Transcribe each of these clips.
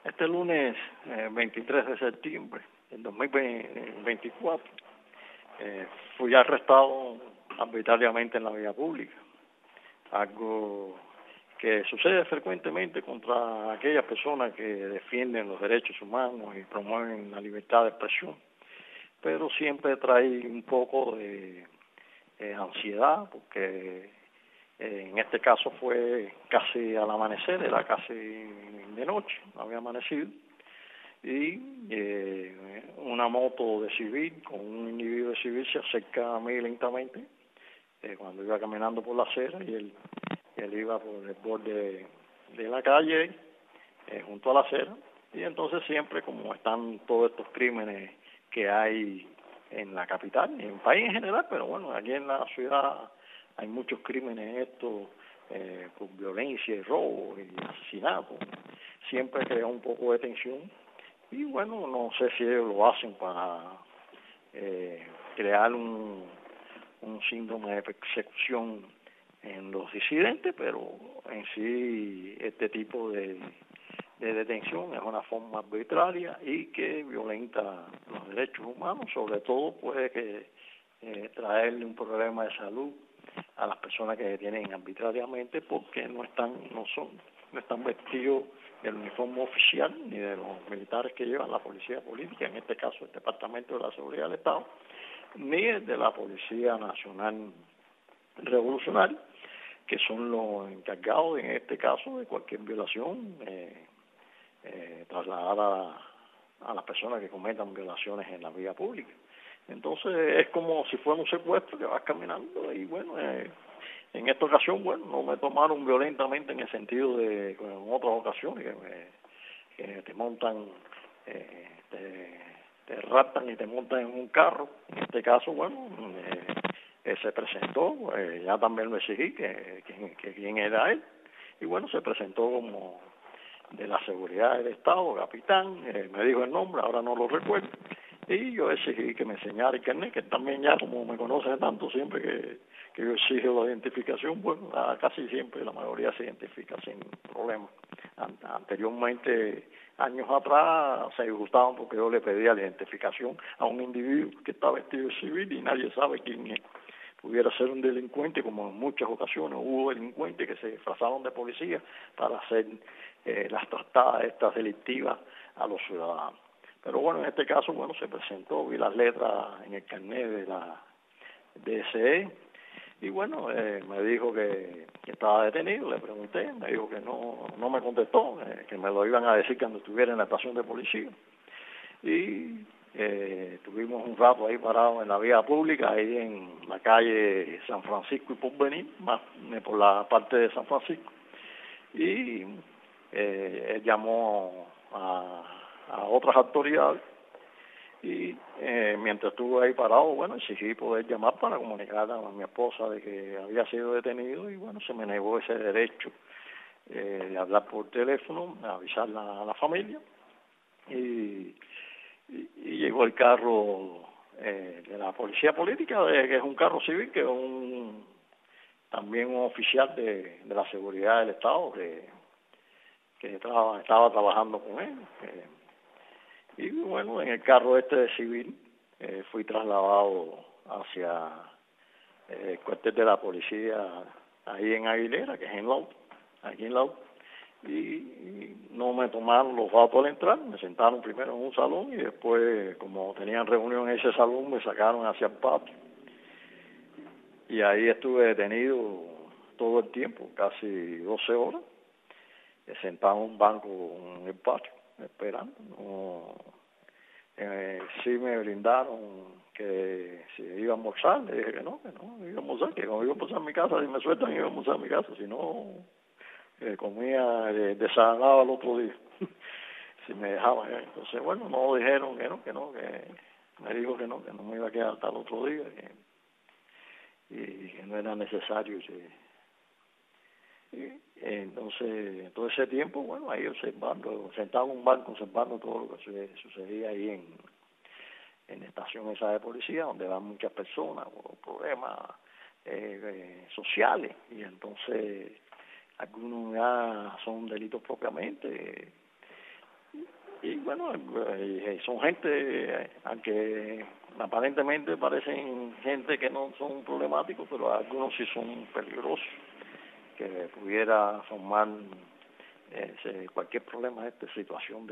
Este lunes 23 de septiembre del 2024 fui arrestado arbitrariamente en la vía pública, algo que sucede frecuentemente contra aquellas personas que defienden los derechos humanos y promueven la libertad de expresión, pero siempre trae un poco de ansiedad, porque en este caso fue casi al amanecer, era casi de noche, no había amanecido, y una moto de civil con un individuo de civil se acerca a mí lentamente cuando iba caminando por la acera, y él iba por el borde de la calle junto a la acera, y entonces siempre, como están todos estos crímenes que hay en la capital y en el país en general, pero bueno, aquí en la ciudad hay muchos crímenes estos por violencia y robo y asesinato, siempre crea un poco de tensión, y bueno, no sé si ellos lo hacen para crear un síndrome de persecución en los disidentes, pero en sí este tipo de detención es una forma arbitraria y que violenta los derechos humanos. Sobre todo puede que traerle un problema de salud a las personas que detienen arbitrariamente, porque no están vestidos del uniforme oficial ni de los militares que llevan la policía política, en este caso el Departamento de la Seguridad del Estado, ni el de la Policía Nacional Revolucionaria, que son los encargados en este caso de cualquier violación, trasladar a las personas que cometan violaciones en la vía pública. Entonces es como si fuera un secuestro que vas caminando, y bueno, en esta ocasión, bueno, no me tomaron violentamente en el sentido de, como en otras ocasiones, que te montan, te raptan y te montan en un carro. En este caso, bueno, se presentó, ya también lo exigí, que quién era él, y bueno, se presentó como de la seguridad del Estado, capitán, me dijo el nombre, ahora no lo recuerdo, y yo exigí que me enseñara el carnet, que también ya como me conocen tanto, siempre que yo exijo la identificación, bueno, casi siempre la mayoría se identifica sin problema. Anteriormente, años atrás, se disgustaban porque yo le pedía la identificación a un individuo que está vestido de civil y nadie sabe quién es. Pudiera ser un delincuente, como en muchas ocasiones hubo delincuentes que se disfrazaron de policía para hacer las tratadas estas delictivas a los ciudadanos. Pero bueno, en este caso, bueno, se presentó, vi las letras en el carnet de la DSE, y bueno, me dijo que estaba detenido, le pregunté, me dijo que no me contestó, que me lo iban a decir cuando estuviera en la estación de policía. Y tuvimos un rato ahí parado en la vía pública, ahí en la calle San Francisco y Porvenir, más por la parte de San Francisco, y él llamó a otras autoridades, y mientras estuve ahí parado, bueno, exigí poder llamar para comunicar a mi esposa de que había sido detenido, y bueno, se me negó ese derecho de hablar por teléfono, avisar a la familia, y llegó el carro de la policía política, que es un carro civil, que es también un oficial de la seguridad del Estado que estaba trabajando con él. Y bueno, en el carro este de civil fui trasladado hacia el cuartel de la policía ahí en Aguilera, que es aquí en Lau, y no me tomaron los datos al entrar, me sentaron primero en un salón y después, como tenían reunión en ese salón, me sacaron hacia el patio, y ahí estuve detenido todo el tiempo, casi 12 horas, sentado en un banco en el patio, esperando. Sí me brindaron que si iba a almorzar, le dije que no iba a almorzar, que como iba a almorzar en mi casa, si me sueltan iba a almorzar en mi casa, si no comía desayunaba al otro día si me dejaban. Entonces bueno, no dijeron que me dijo que no me iba a quedar hasta el otro día, y que no era necesario. Y entonces todo ese tiempo, bueno, ahí observando, sentado en un banco observando todo lo que sucedía ahí en la estación esa de policía, donde van muchas personas por problemas sociales, y entonces algunos ya son delitos propiamente, bueno, son gente, aunque aparentemente parecen gente que no son problemáticos, pero algunos sí son peligrosos, que pudiera formar cualquier problema de esta situación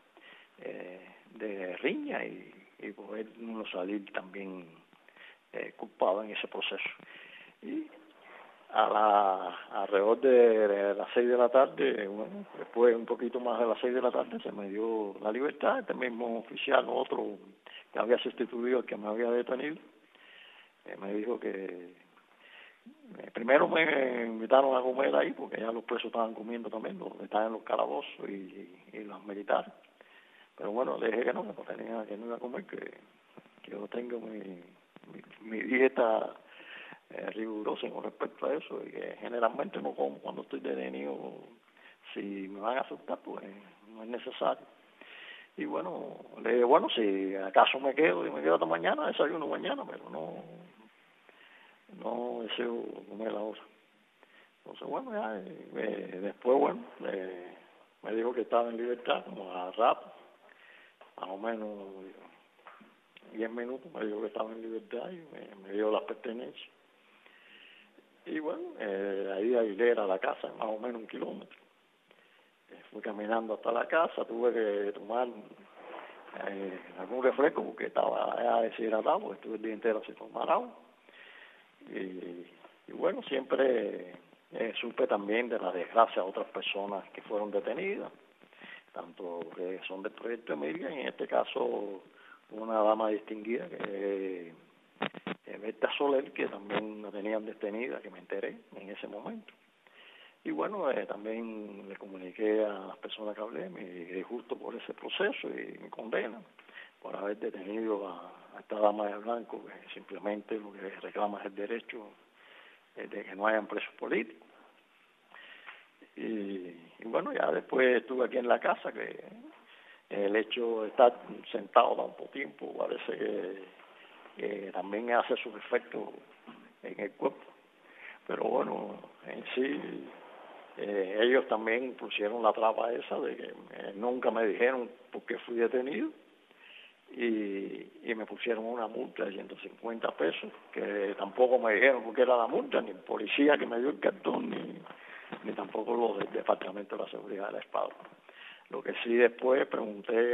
de riña y poder uno salir también culpado en ese proceso. Y alrededor de las 6 de la tarde, bueno, después un poquito más de las 6 de la tarde se me dio la libertad. Este mismo oficial, otro que había sustituido al que me había detenido, me dijo que primero me invitaron a comer ahí porque ya los presos estaban comiendo también, estaban en los calabozos y los militares. Pero bueno, le dije que no tenía, que no iba a comer, que yo tengo mi dieta rigurosa con respecto a eso, y que generalmente no como cuando estoy detenido. Si me van a asustar, pues no es necesario. Y bueno, le dije, bueno, si acaso me quedo hasta mañana, desayuno mañana, pero no deseo comer ahora. Entonces, bueno, ya después, bueno, me dijo que estaba en libertad, como a rato, más o menos 10 minutos, me dijo que estaba en libertad y me dio las pertenencias. Y bueno, ahí a Aguilera, a la casa, más o menos 1 kilómetro. Fui caminando hasta la casa, tuve que tomar algún refresco porque estaba ya deshidratado, porque estuve el día entero sin tomar agua. Y bueno, siempre supe también de la desgracia de otras personas que fueron detenidas, tanto que son del Proyecto Emilia, y en este caso una dama distinguida que Berta Soler, que también la tenían detenida, que me enteré en ese momento. Y bueno, también le comuniqué a las personas que hablé, me disgusto por ese proceso y me condenan por haber detenido a esta dama de blanco, que simplemente lo que reclama es el derecho de que no hayan presos políticos. Y bueno, ya después estuve aquí en la casa, que el hecho de estar sentado tanto tiempo parece que también hace sus efectos en el cuerpo. Pero bueno, en sí, ellos también pusieron la traba esa de que nunca me dijeron por qué fui detenido, y me pusieron una multa de 150 pesos, que tampoco me dijeron por qué era la multa, ni el policía que me dio el cartón, ni tampoco los del Departamento de la Seguridad del Estado. Lo que sí después pregunté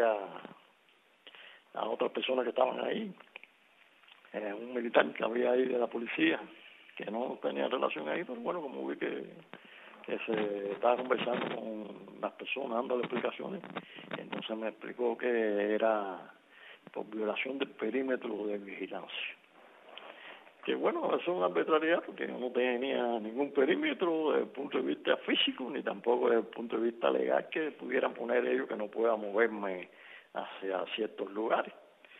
a otras personas que estaban ahí, un militar que había ahí de la policía, que no tenía relación ahí, pero bueno, como vi que se estaba conversando con las personas, dándole explicaciones, entonces me explicó que era por violación del perímetro de vigilancia. Que bueno, eso es una arbitrariedad, porque yo no tenía ningún perímetro desde el punto de vista físico, ni tampoco desde el punto de vista legal que pudieran poner ellos que no pueda moverme hacia ciertos lugares.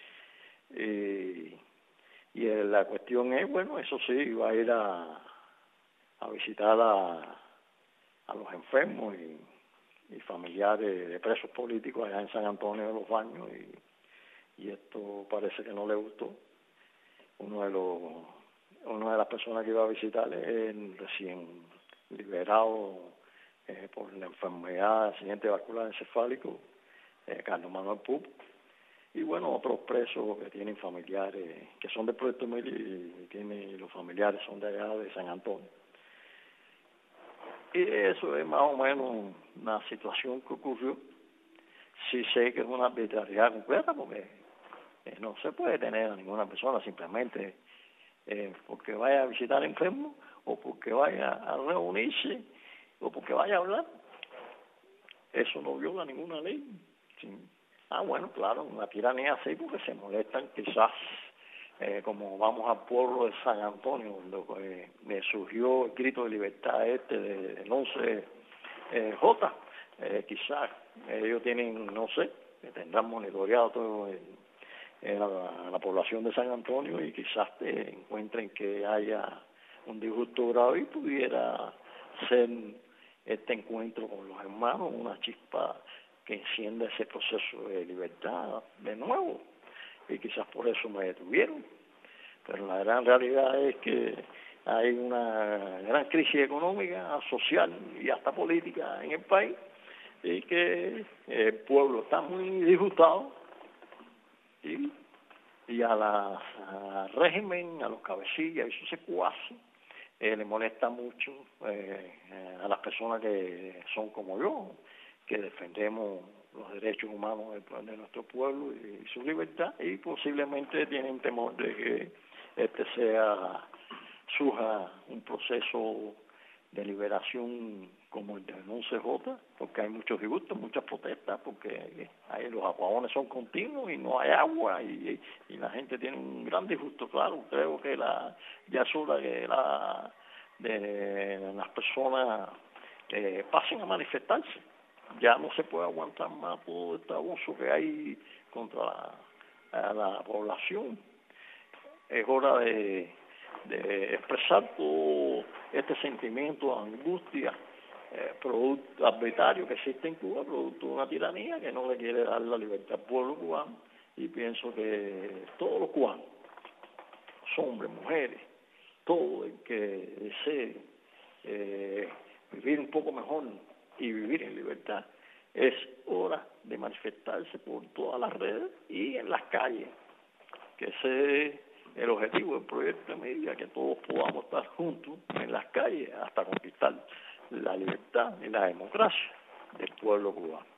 Y la cuestión es, bueno, eso sí, iba a ir a visitar a los enfermos y familiares de presos políticos allá en San Antonio de los Baños, y esto parece que no le gustó. Una de las personas que iba a visitarle es recién liberado por la enfermedad de accidente vascular encefálico, Carlos Manuel Pup, y bueno, otros presos que tienen familiares que son del Proyecto Emilia, y los familiares son de allá de San Antonio. Y eso es más o menos una situación que ocurrió. Sí sé que es una arbitrariedad completa, porque no se puede tener a ninguna persona simplemente porque vaya a visitar enfermos, o porque vaya a reunirse, o porque vaya a hablar. Eso no viola ninguna ley. Sí. Bueno, claro, una tiranía así, porque se molestan quizás, como vamos al pueblo de San Antonio, donde me surgió el grito de libertad del 11J, quizás ellos tienen, no sé, que tendrán monitoreado todo la población de San Antonio, y quizás encuentren que haya un disgusto grave y pudiera ser este encuentro con los hermanos una chispa que encienda ese proceso de libertad de nuevo, y quizás por eso me detuvieron. Pero la gran realidad es que hay una gran crisis económica, social y hasta política en el país, y que el pueblo está muy disgustado y al régimen, a los cabecillas y sus secuaces, le molesta mucho a las personas que son como yo, que defendemos los derechos humanos de nuestro pueblo y su libertad, y posiblemente tienen temor de que surja un proceso de liberación como el del 11J, porque hay muchos disgustos, muchas protestas, porque los apagones son continuos y no hay agua y la gente tiene un gran disgusto. Claro, creo que ya es hora que las personas pasen a manifestarse. Ya no se puede aguantar más todo este abuso que hay contra la población. Es hora de expresar todo este sentimiento de angustia producto arbitrario que existe en Cuba, producto de una tiranía que no le quiere dar la libertad al pueblo cubano, y pienso que todos los cubanos, los hombres, mujeres, todo el que desee vivir un poco mejor y vivir en libertad, es hora de manifestarse por todas las redes y en las calles, que ese es el objetivo del proyecto de medida, que todos podamos estar juntos en las calles hasta conquistar la libertad y la democracia del pueblo cubano.